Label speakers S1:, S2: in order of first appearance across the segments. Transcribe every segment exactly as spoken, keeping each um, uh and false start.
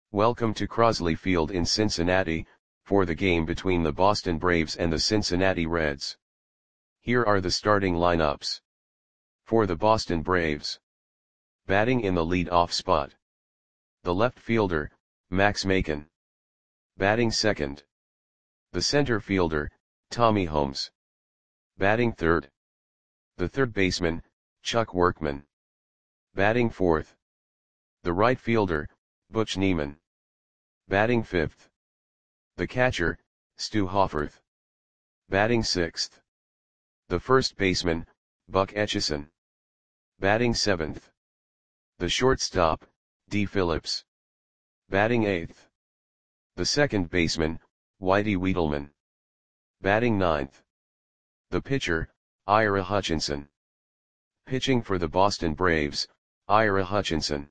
S1: Welcome to Crosley Field in Cincinnati, for the game between the Boston Braves and the Cincinnati Reds. Here are the starting lineups. For the Boston Braves. Batting in the lead-off spot. The left fielder, Max Makin. Batting second. The center fielder, Tommy Holmes. Batting third. The third baseman, Chuck Workman. Batting fourth. The right fielder, Butch Niemann. Batting fifth. The catcher, Stu Hoffarth. Batting sixth. The first baseman, Buck Etchison. Batting seventh. The shortstop, D. Phillips. Batting eighth. The second baseman, Whitey Wiedelman. Batting ninth. The pitcher, Ira Hutchinson. Pitching for the Boston Braves, Ira Hutchinson.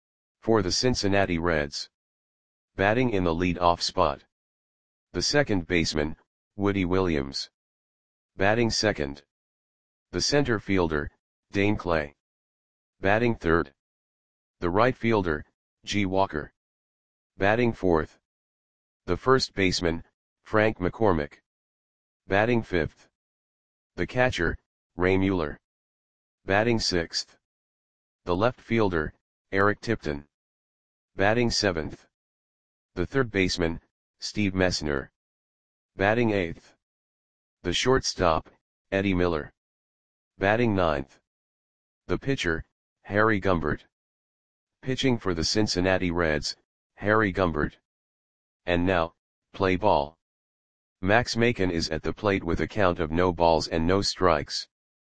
S1: For the Cincinnati Reds. Batting in the lead-off spot. The second baseman, Woody Williams. Batting second. The center fielder, Dane Clay. Batting third. The right fielder, G. Walker. Batting fourth. The first baseman, Frank McCormick. Batting fifth. The catcher, Ray Mueller. Batting sixth. The left fielder, Eric Tipton. Batting seventh. The third baseman, Steve Messner. Batting eighth. The shortstop, Eddie Miller. Batting ninth. The pitcher, Harry Gumbert. Pitching for the Cincinnati Reds, Harry Gumbert. And now, play ball. Max Makin is at the plate with a count of no balls and no strikes.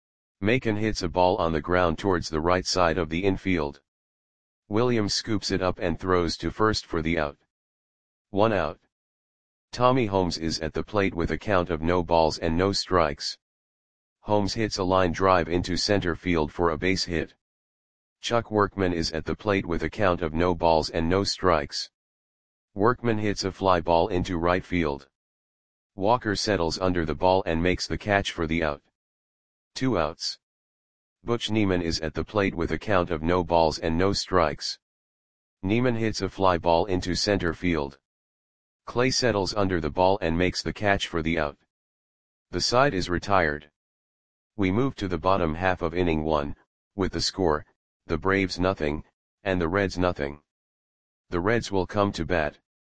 S1: Makin hits a ball on the ground towards the right side of the infield. Williams scoops it up and throws to first for the out. One out. Tommy Holmes is at the plate with a count of no balls and no strikes. Holmes hits a line drive into center field for a base hit. Chuck Workman is at the plate with a count of no balls and no strikes. Workman hits a fly ball into right field. Walker settles under the ball and makes the catch for the out. Two outs. Butch Niemann is at the plate with a count of no balls and no strikes. Niemann hits a fly ball into center field. Clay settles under the ball and makes the catch for the out. The side is retired. We move to the bottom half of inning one, with the score, the Braves nothing, and the Reds nothing. The Reds will come to bat.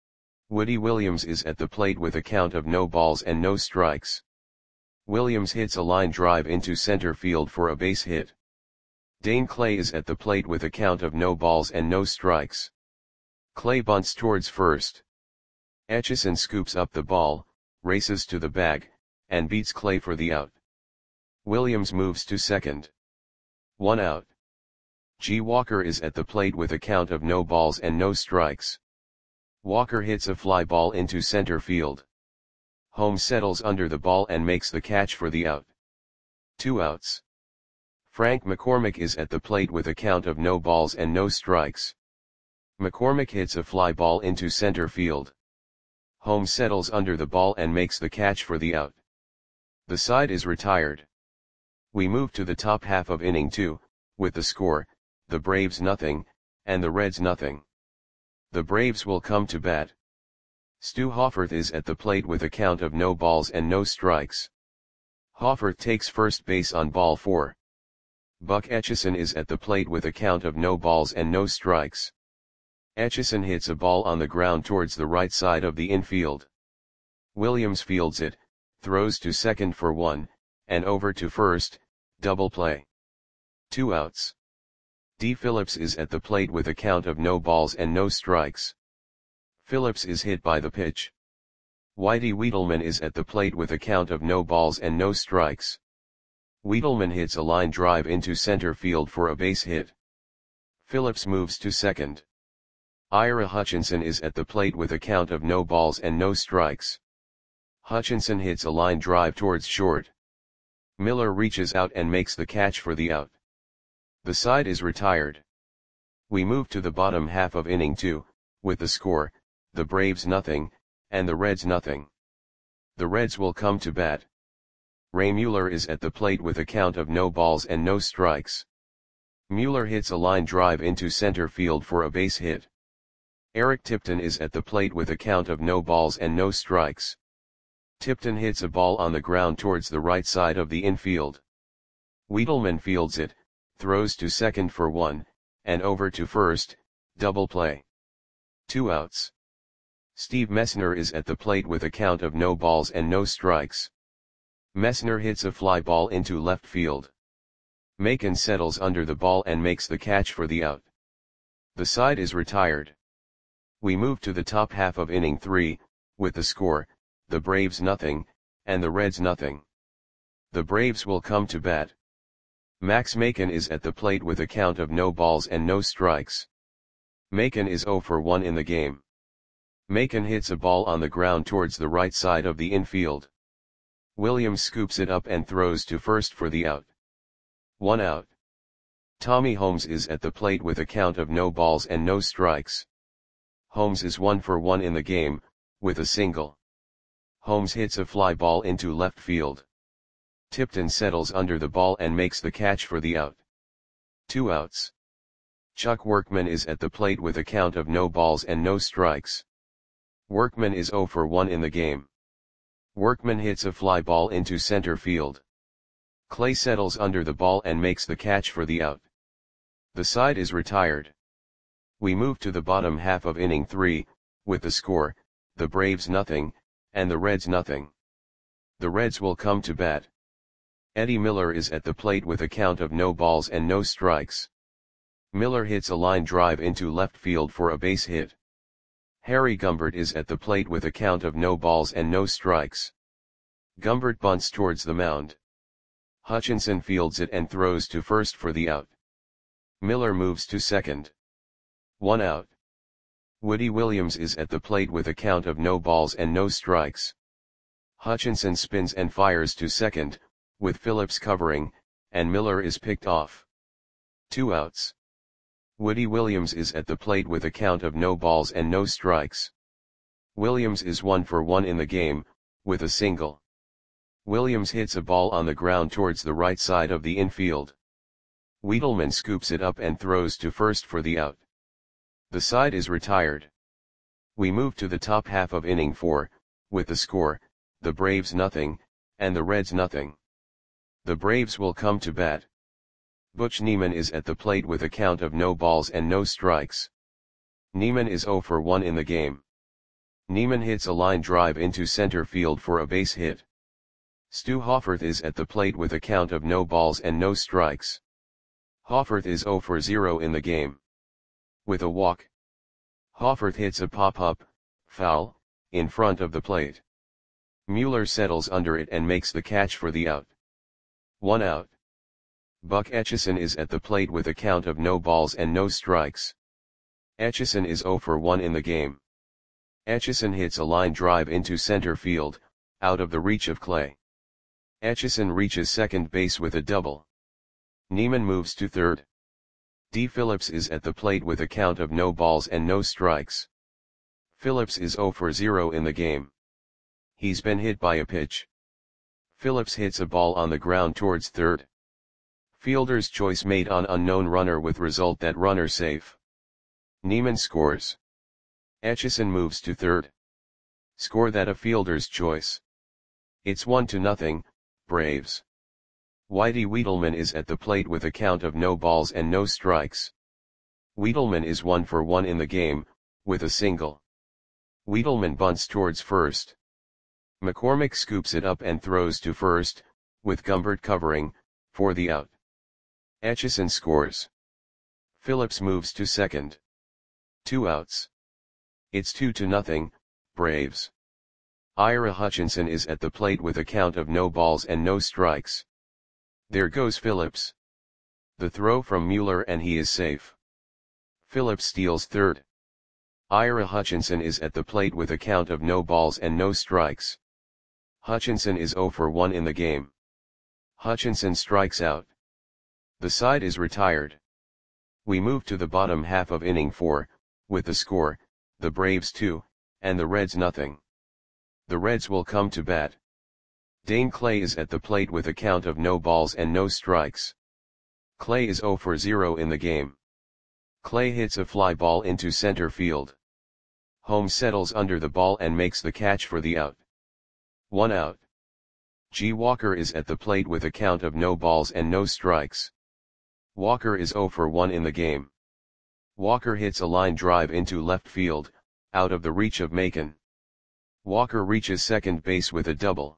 S1: Woody Williams is at the plate with a count of no balls and no strikes. Williams hits a line drive into center field for a base hit. Dane Clay is at the plate with a count of no balls and no strikes. Clay bunts towards first. Etchison scoops up the ball, races to the bag, and beats Clay for the out. Williams moves to second. One out. G. Walker is at the plate with a count of no balls and no strikes. Walker hits a fly ball into center field. Holmes settles under the ball and makes the catch for the out. Two outs. Frank McCormick is at the plate with a count of no balls and no strikes. McCormick hits a fly ball into center field. Holmes settles under the ball and makes the catch for the out. The side is retired. We move to the top half of inning two, with the score, the Braves nothing, and the Reds nothing. The Braves will come to bat. Stu Hoffarth is at the plate with a count of no balls and no strikes. Hoffarth takes first base on ball four. Buck Etchison is at the plate with a count of no balls and no strikes. Etchison hits a ball on the ground towards the right side of the infield. Williams fields it, throws to second for one, and over to first, double play. Two outs. D. Phillips is at the plate with a count of no balls and no strikes. Phillips is hit by the pitch. Whitey Wiedelman is at the plate with a count of no balls and no strikes. Wiedelman hits a line drive into center field for a base hit. Phillips moves to second. Ira Hutchinson is at the plate with a count of no balls and no strikes. Hutchinson hits a line drive towards short. Miller reaches out and makes the catch for the out. The side is retired. We move to the bottom half of inning two, with the score, the Braves nothing, and the Reds nothing. The Reds will come to bat. Ray Mueller is at the plate with a count of no balls and no strikes. Mueller hits a line drive into center field for a base hit. Eric Tipton is at the plate with a count of no balls and no strikes. Tipton hits a ball on the ground towards the right side of the infield. Wiedelman fields it, throws to second for one, and over to first, double play. Two outs. Steve Messner is at the plate with a count of no balls and no strikes. Messner hits a fly ball into left field. Macon settles under the ball and makes the catch for the out. The side is retired. We move to the top half of inning three, with the score, the Braves nothing, and the Reds nothing. The Braves will come to bat. Max Macon is at the plate with a count of no balls and no strikes. Macon is zero for one in the game. Macon hits a ball on the ground towards the right side of the infield. Williams scoops it up and throws to first for the out. One out. Tommy Holmes is at the plate with a count of no balls and no strikes. Holmes is one for one in the game, with a single. Holmes hits a fly ball into left field. Tipton settles under the ball and makes the catch for the out. Two outs. Chuck Workman is at the plate with a count of no balls and no strikes. Workman is zero for one in the game. Workman hits a fly ball into center field. Clay settles under the ball and makes the catch for the out. The side is retired. We move to the bottom half of inning three, with the score, the Braves nothing, and the Reds nothing. The Reds will come to bat. Eddie Miller is at the plate with a count of no balls and no strikes. Miller hits a line drive into left field for a base hit. Harry Gumbert is at the plate with a count of no balls and no strikes. Gumbert bunts towards the mound. Hutchinson fields it and throws to first for the out. Miller moves to second. One out. Woody Williams is at the plate with a count of no balls and no strikes. Hutchinson spins and fires to second, with Phillips covering, and Miller is picked off. Two outs. Woody Williams is at the plate with a count of no balls and no strikes. Williams is one for one in the game, with a single. Williams hits a ball on the ground towards the right side of the infield. Wiedelman scoops it up and throws to first for the out. The side is retired. We move to the top half of inning four, with the score, the Braves nothing, and the Reds nothing. The Braves will come to bat. Butch Neiman is at the plate with a count of no balls and no strikes. Neiman is zero for one in the game. Neiman hits a line drive into center field for a base hit. Stu Hofferth is at the plate with a count of no balls and no strikes. Hofferth is zero for zero in the game. With a walk. Hofferth hits a pop-up, foul, in front of the plate. Mueller settles under it and makes the catch for the out. One out. Buck Etchison is at the plate with a count of no balls and no strikes. Etchison is zero for one in the game. Etchison hits a line drive into center field, out of the reach of Clay. Etchison reaches second base with a double. Neiman moves to third. D. Phillips is at the plate with a count of no balls and no strikes. Phillips is zero for zero in the game. He's been hit by a pitch. Phillips hits a ball on the ground towards third. Fielder's choice made on unknown runner with result that runner safe. Neiman scores. Etchison moves to third. Score that a fielder's choice. It's one to nothing, Braves. Whitey Wiedelman is at the plate with a count of no balls and no strikes. Wiedelman is one for one in the game, with a single. Wiedelman bunts towards first. McCormick scoops it up and throws to first, with Gumbert covering, for the out. Etchison scores. Phillips moves to second. Two outs. It's two to nothing, Braves. Ira Hutchinson is at the plate with a count of no balls and no strikes. There goes Phillips. The throw from Mueller and he is safe. Phillips steals third. Ira Hutchinson is at the plate with a count of no balls and no strikes. Hutchinson is zero for one in the game. Hutchinson strikes out. The side is retired. We move to the bottom half of inning four, with the score, the Braves two, and the Reds nothing. The Reds will come to bat. Dane Clay is at the plate with a count of no balls and no strikes. Clay is zero for zero in the game. Clay hits a fly ball into center field. Holmes settles under the ball and makes the catch for the out. One out. G. Walker is at the plate with a count of no balls and no strikes. Walker is zero for one in the game. Walker hits a line drive into left field, out of the reach of Macon. Walker reaches second base with a double.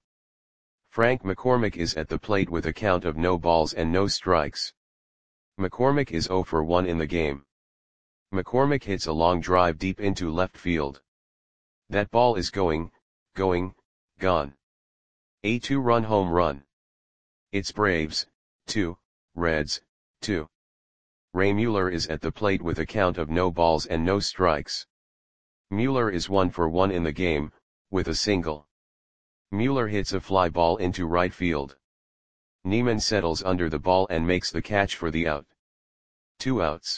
S1: Frank McCormick is at the plate with a count of no balls and no strikes. McCormick is zero for one in the game. McCormick hits a long drive deep into left field. That ball is going, going, gone. A two-run home run. It's Braves, two, Reds, two. Ray Mueller is at the plate with a count of no balls and no strikes. Mueller is one for one in the game, with a single. Mueller hits a fly ball into right field. Neiman settles under the ball and makes the catch for the out. Two outs.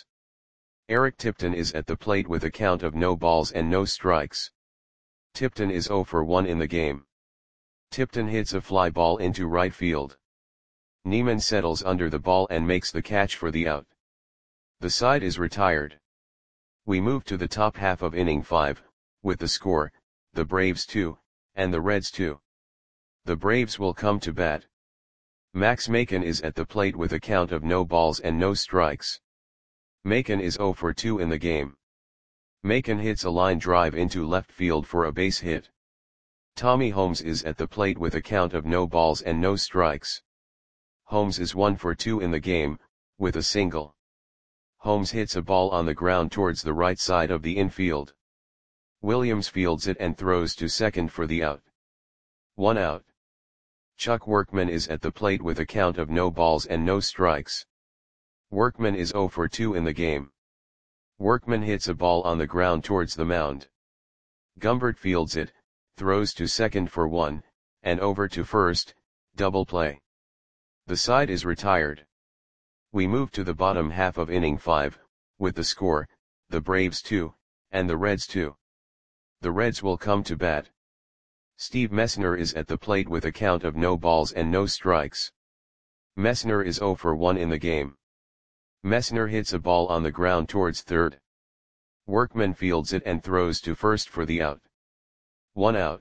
S1: Eric Tipton is at the plate with a count of no balls and no strikes. Tipton is zero for one in the game. Tipton hits a fly ball into right field. Neiman settles under the ball and makes the catch for the out. The side is retired. We move to the top half of inning five, with the score, the Braves two, and the Reds two. The Braves will come to bat. Max Macon is at the plate with a count of no balls and no strikes. Macon is zero for two in the game. Macon hits a line drive into left field for a base hit. Tommy Holmes is at the plate with a count of no balls and no strikes. Holmes is one for two in the game, with a single. Holmes hits a ball on the ground towards the right side of the infield. Williams fields it and throws to second for the out. One out. Chuck Workman is at the plate with a count of no balls and no strikes. Workman is zero for two in the game. Workman hits a ball on the ground towards the mound. Gumbert fields it, throws to second for one, and over to first, double play. The side is retired. We move to the bottom half of inning five, with the score, the Braves two, and the Reds two. The Reds will come to bat. Steve Messner is at the plate with a count of no balls and no strikes. Messner is zero for one in the game. Messner hits a ball on the ground towards third. Workman fields it and throws to first for the out. One out.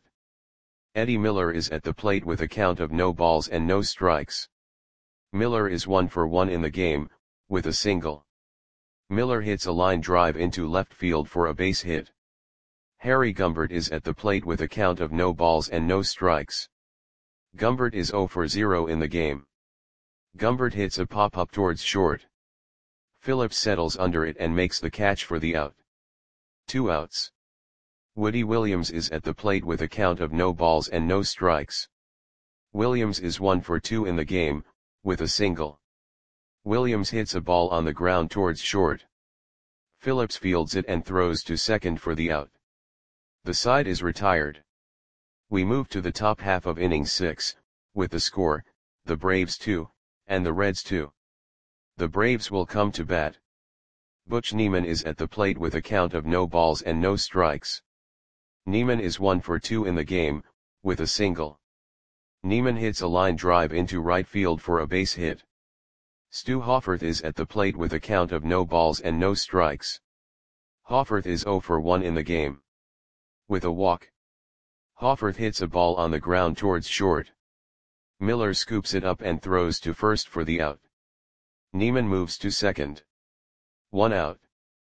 S1: Eddie Miller is at the plate with a count of no balls and no strikes. Miller is one for one in the game, with a single. Miller hits a line drive into left field for a base hit. Harry Gumbert is at the plate with a count of no balls and no strikes. Gumbert is zero for zero in the game. Gumbert hits a pop-up towards short. Phillips settles under it and makes the catch for the out. Two outs. Woody Williams is at the plate with a count of no balls and no strikes. Williams is one for two in the game, with a single. Williams hits a ball on the ground towards short. Phillips fields it and throws to second for the out. The side is retired. We move to the top half of inning six, with the score, the Braves two, and the Reds two. The Braves will come to bat. Butch Neiman is at the plate with a count of no balls and no strikes. Neiman is one for two in the game, with a single. Neiman hits a line drive into right field for a base hit. Stu Hofferth is at the plate with a count of no balls and no strikes. Hofferth is zero for one in the game. With a walk. Hofferth hits a ball on the ground towards short. Miller scoops it up and throws to first for the out. Neiman moves to second. One out.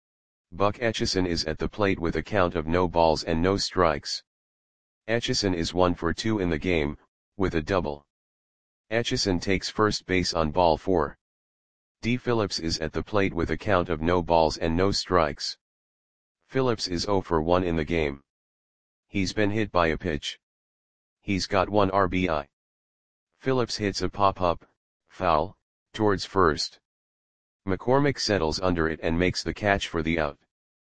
S1: Buck Etchison is at the plate with a count of no balls and no strikes. Etchison is one for two in the game, with a double. Etchison takes first base on ball four. D. Phillips is at the plate with a count of no balls and no strikes. Phillips is zero for one in the game. He's been hit by a pitch. He's got one R B I. Phillips hits a pop-up, foul, towards first. McCormick settles under it and makes the catch for the out.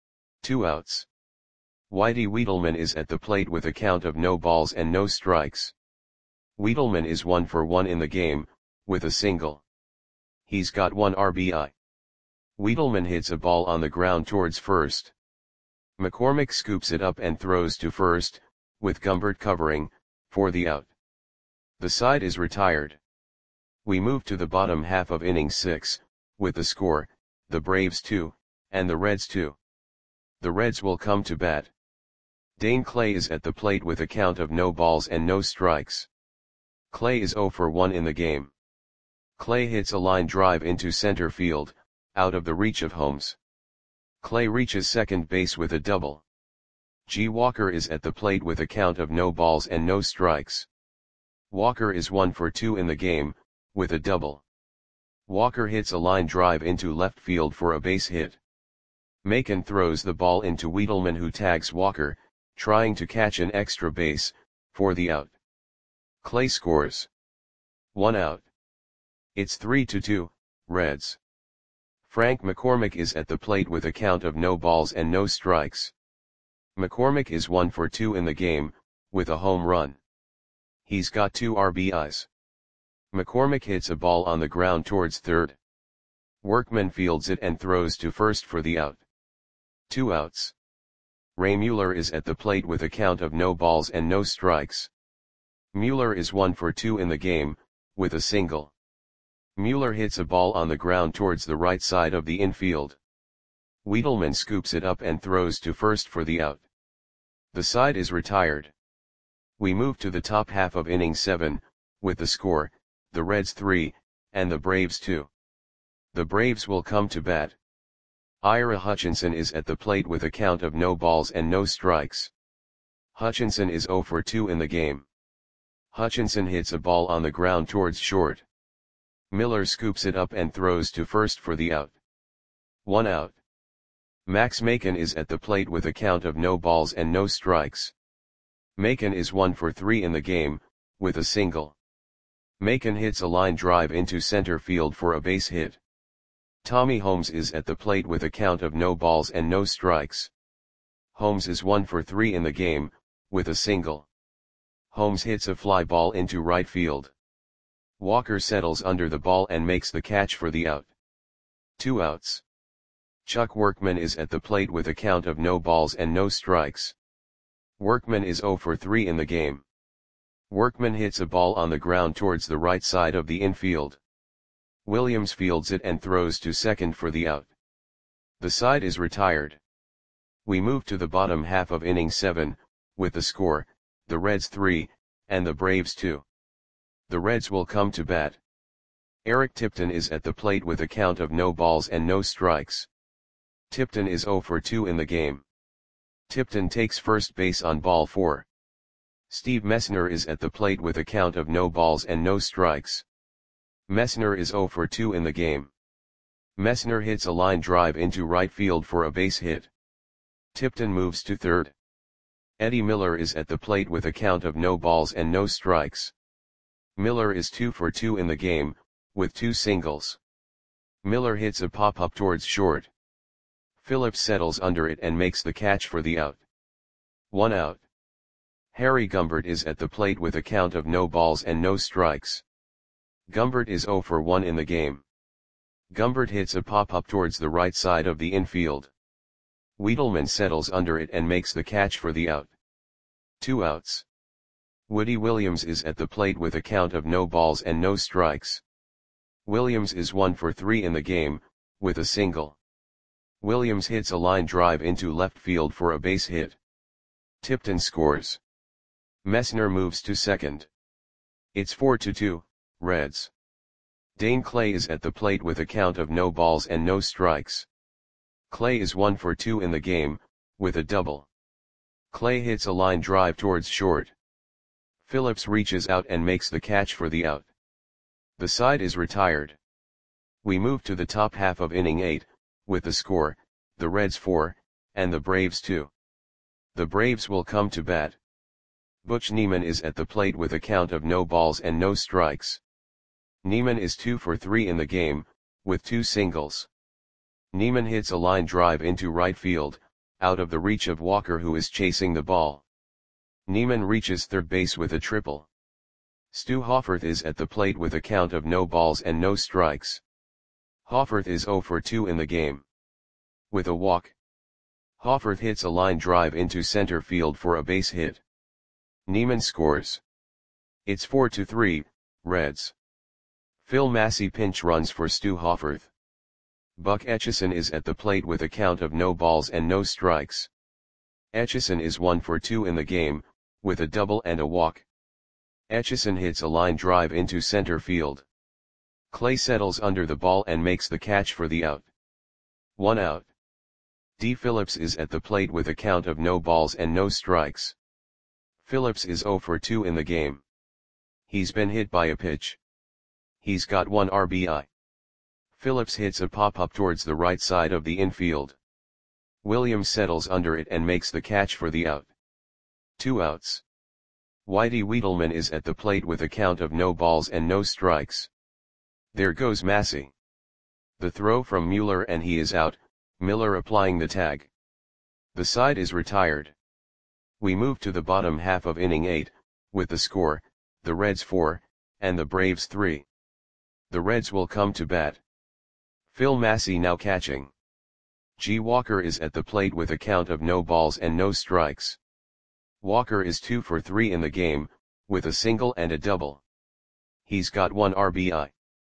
S1: Two outs. Whitey Wiedelman is at the plate with a count of no balls and no strikes. Wiedelman is one for one in the game, with a single. He's got one R B I. Wiedelman hits a ball on the ground towards first. McCormick scoops it up and throws to first, with Gumbert covering, for the out. The side is retired. We move to the bottom half of inning six, with the score, the Braves two, and the Reds two. The Reds will come to bat. Dane Clay is at the plate with a count of no balls and no strikes. Clay is zero for one in the game. Clay hits a line drive into center field, out of the reach of Holmes. Clay reaches second base with a double. G. Walker is at the plate with a count of no balls and no strikes. Walker is one for two in the game, with a double. Walker hits a line drive into left field for a base hit. Macon throws the ball into Wiedelman, who tags Walker, trying to catch an extra base, for the out. Clay scores. One out. It's three to two, Reds. Frank McCormick is at the plate with a count of no balls and no strikes. McCormick is one for two in the game, with a home run. He's got two R B Is. McCormick hits a ball on the ground towards third. Workman fields it and throws to first for the out. Two outs. Ray Mueller is at the plate with a count of no balls and no strikes. Mueller is one for two in the game, with a single. Mueller hits a ball on the ground towards the right side of the infield. Wiedelman scoops it up and throws to first for the out. The side is retired. We move to the top half of inning seven, with the score, the Reds three, and the Braves two. The Braves will come to bat. Ira Hutchinson is at the plate with a count of no balls and no strikes. Hutchinson is zero for two in the game. Hutchinson hits a ball on the ground towards short. Miller scoops it up and throws to first for the out. One out. Max Macon is at the plate with a count of no balls and no strikes. Macon is one for three in the game, with a single. Macon hits a line drive into center field for a base hit. Tommy Holmes is at the plate with a count of no balls and no strikes. Holmes is one for three in the game, with a single. Holmes hits a fly ball into right field. Walker settles under the ball and makes the catch for the out. Two outs. Chuck Workman is at the plate with a count of no balls and no strikes. Workman is zero for three in the game. Workman hits a ball on the ground towards the right side of the infield. Williams fields it and throws to second for the out. The side is retired. We move to the bottom half of inning seven, with the score, the Reds three, and the Braves two. The Reds will come to bat. Eric Tipton is at the plate with a count of no balls and no strikes. Tipton is zero for two in the game. Tipton takes first base on ball four. Steve Messner is at the plate with a count of no balls and no strikes. Messner is zero for two in the game. Messner hits a line drive into right field for a base hit. Tipton moves to third. Eddie Miller is at the plate with a count of no balls and no strikes. Miller is two for two in the game, with two singles. Miller hits a pop-up towards short. Phillips settles under it and makes the catch for the out. One out. Harry Gumbert is at the plate with a count of no balls and no strikes. Gumbert is zero for one in the game. Gumbert hits a pop-up towards the right side of the infield. Wiedelman settles under it and makes the catch for the out. Two outs. Woody Williams is at the plate with a count of no balls and no strikes. Williams is one for three in the game, with a single. Williams hits a line drive into left field for a base hit. Tipton scores. Messner moves to second. It's four to two, Reds. Dane Clay is at the plate with a count of no balls and no strikes. Clay is one for two in the game, with a double. Clay hits a line drive towards short. Phillips reaches out and makes the catch for the out. The side is retired. We move to the top half of inning eight, with the score, the Reds four, and the Braves two. The Braves will come to bat. Butch Neiman is at the plate with a count of no balls and no strikes. Neiman is two for three in the game, with two singles. Neiman hits a line drive into right field, out of the reach of Walker, who is chasing the ball. Neiman reaches third base with a triple. Stu Hofferth is at the plate with a count of no balls and no strikes. Hofferth is zero for two in the game. With a walk. Hofferth hits a line drive into center field for a base hit. Neiman scores. It's four to three, Reds. Phil Massey pinch runs for Stu Hofferth. Buck Etchison is at the plate with a count of no balls and no strikes. Etchison is one for two in the game, with a double and a walk. Etchison hits a line drive into center field. Clay settles under the ball and makes the catch for the out. One out. D. Phillips is at the plate with a count of no balls and no strikes. Phillips is zero for two in the game. He's been hit by a pitch. He's got one R B I. Phillips hits a pop-up towards the right side of the infield. Williams settles under it and makes the catch for the out. Two outs. Whitey Wiedelman is at the plate with a count of no balls and no strikes. There goes Massey. The throw from Mueller and he is out, Miller applying the tag. The side is retired. We move to the bottom half of inning eight, with the score, the Reds four, and the Braves three. The Reds will come to bat. Phil Massey now catching. G. Walker is at the plate with a count of no balls and no strikes. Walker is two for three in the game, with a single and a double. He's got one R B I.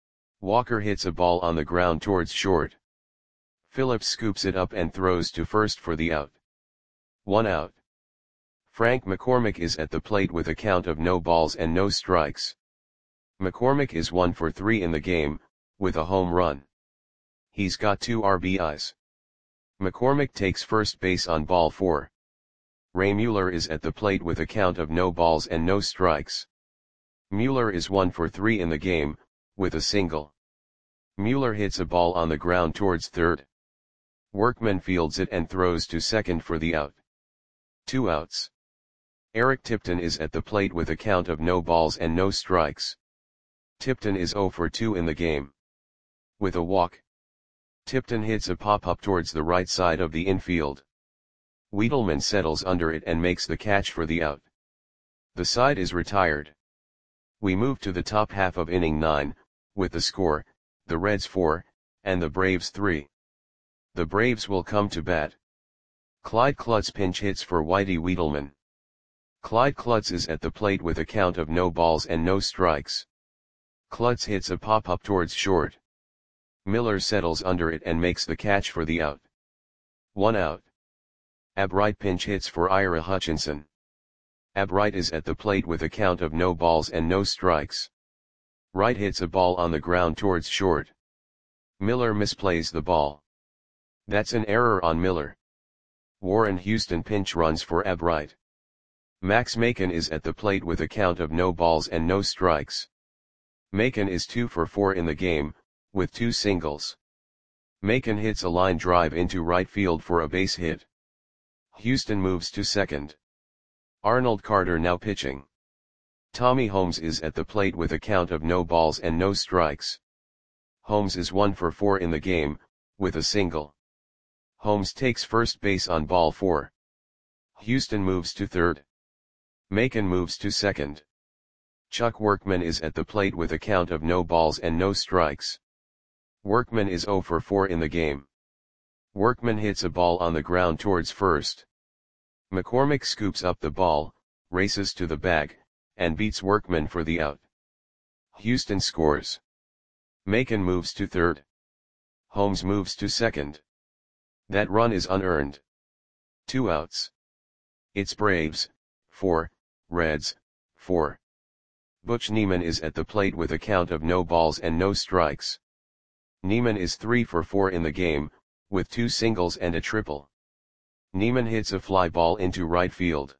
S1: Walker hits a ball on the ground towards short. Phillips scoops it up and throws to first for the out. One out. Frank McCormick is at the plate with a count of no balls and no strikes. McCormick is one for three in the game, with a home run. He's got two R B Is. McCormick takes first base on ball four. Ray Mueller is at the plate with a count of no balls and no strikes. Mueller is one for three in the game, with a single. Mueller hits a ball on the ground towards third. Workman fields it and throws to second for the out. Two outs. Eric Tipton is at the plate with a count of no balls and no strikes. Tipton is zero for two in the game. With a walk. Tipton hits a pop-up towards the right side of the infield. Wiedelman settles under it and makes the catch for the out. The side is retired. We move to the top half of inning nine, with the score, the Reds four, and the Braves three. The Braves will come to bat. Clyde Klutz pinch hits for Whitey Wiedelman. Clyde Klutz is at the plate with a count of no balls and no strikes. Klutz hits a pop-up towards short. Miller settles under it and makes the catch for the out. One out. Ab Wright pinch hits for Ira Hutchinson. Ab Wright is at the plate with a count of no balls and no strikes. Wright hits a ball on the ground towards short. Miller misplays the ball. That's an error on Miller. Warren Houston pinch runs for Ab Wright. Max Macon is at the plate with a count of no balls and no strikes. Macon is two for four in the game, with two singles. Macon hits a line drive into right field for a base hit. Houston moves to second. Arnold Carter now pitching. Tommy Holmes is at the plate with a count of no balls and no strikes. Holmes is one for four in the game, with a single. Holmes takes first base on ball four. Houston moves to third. Macon moves to second. Chuck Workman is at the plate with a count of no balls and no strikes. Workman is zero for four in the game. Workman hits a ball on the ground towards first. McCormick scoops up the ball, races to the bag, and beats Workman for the out. Houston scores. Macon moves to third. Holmes moves to second. That run is unearned. Two outs. It's Braves, four, Reds, four. Butch Neiman is at the plate with a count of no balls and no strikes. Neiman is three for four in the game, with two singles and a triple. Neiman hits a fly ball into right field.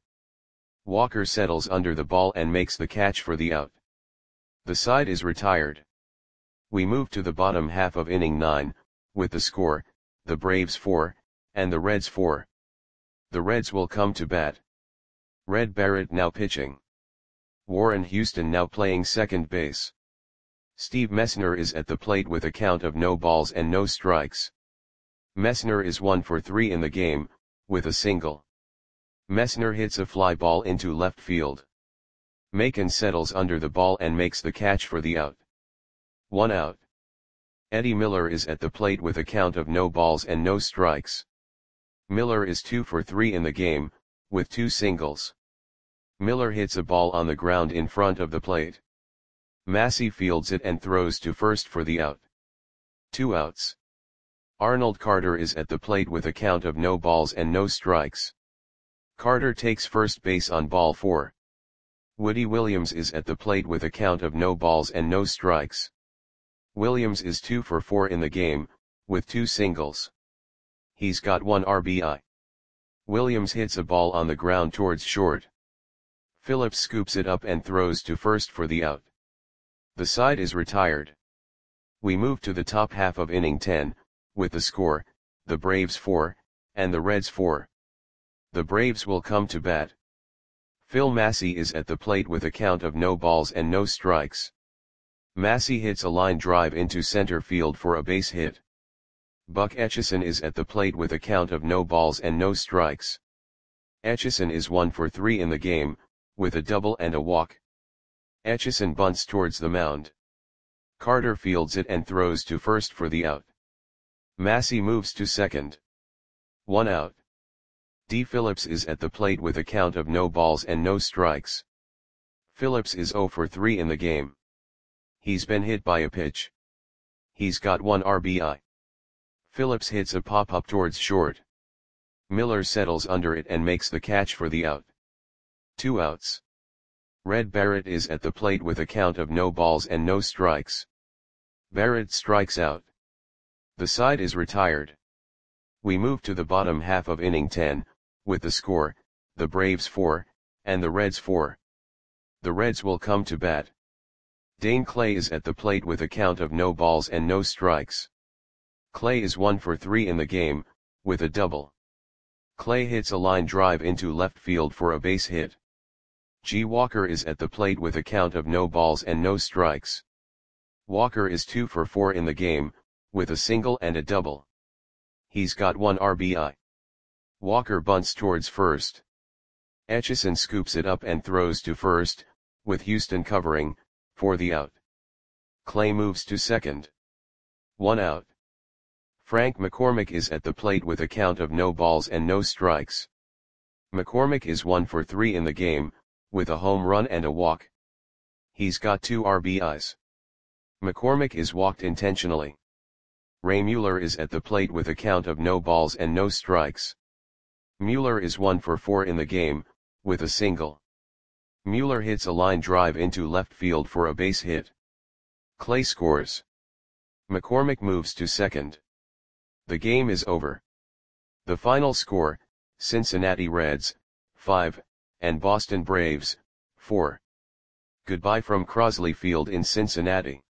S1: Walker settles under the ball and makes the catch for the out. The side is retired. We move to the bottom half of inning nine, with the score, the Braves four, and the Reds four. The Reds will come to bat. Red Barrett now pitching. Warren Houston now playing second base. Steve Messner is at the plate with a count of no balls and no strikes. Messner is one for three in the game, with a single. Messner hits a fly ball into left field. Macon settles under the ball and makes the catch for the out. One out. Eddie Miller is at the plate with a count of no balls and no strikes. Miller is two for three in the game, with two singles. Miller hits a ball on the ground in front of the plate. Massey fields it and throws to first for the out. Two outs. Arnold Carter is at the plate with a count of no balls and no strikes. Carter takes first base on ball four. Woody Williams is at the plate with a count of no balls and no strikes. Williams is two for four in the game, with two singles. He's got one R B I. Williams hits a ball on the ground towards short. Phillips scoops it up and throws to first for the out. The side is retired. We move to the top half of inning ten, with the score, the Braves four, and the Reds four. The Braves will come to bat. Phil Massey is at the plate with a count of no balls and no strikes. Massey hits a line drive into center field for a base hit. Buck Etchison is at the plate with a count of no balls and no strikes. Etchison is one for three in the game, with a double and a walk. Etchison bunts towards the mound. Carter fields it and throws to first for the out. Massey moves to second. One out. D. Phillips is at the plate with a count of no balls and no strikes. Phillips is zero for three in the game. He's been hit by a pitch. He's got one R B I. Phillips hits a pop-up towards short. Miller settles under it and makes the catch for the out. Two outs. Red Barrett is at the plate with a count of no balls and no strikes. Barrett strikes out. The side is retired. We move to the bottom half of inning ten, with the score, the Braves four, and the Reds four. The Reds will come to bat. Dane Clay is at the plate with a count of no balls and no strikes. Clay is one for three in the game, with a double. Clay hits a line drive into left field for a base hit. G. Walker is at the plate with a count of no balls and no strikes. Walker is two for four in the game, with a single and a double. He's got one R B I. Walker bunts towards first. Etchison scoops it up and throws to first, with Houston covering, for the out. Clay moves to second. One out. Frank McCormick is at the plate with a count of no balls and no strikes. McCormick is one for three in the game, with a home run and a walk. He's got two R B Is. McCormick is walked intentionally. Ray Mueller is at the plate with a count of no balls and no strikes. Mueller is one for four in the game, with a single. Mueller hits a line drive into left field for a base hit. Clay scores. McCormick moves to second. The game is over. The final score, Cincinnati Reds, five, and Boston Braves, four. Goodbye from Crosley Field in Cincinnati.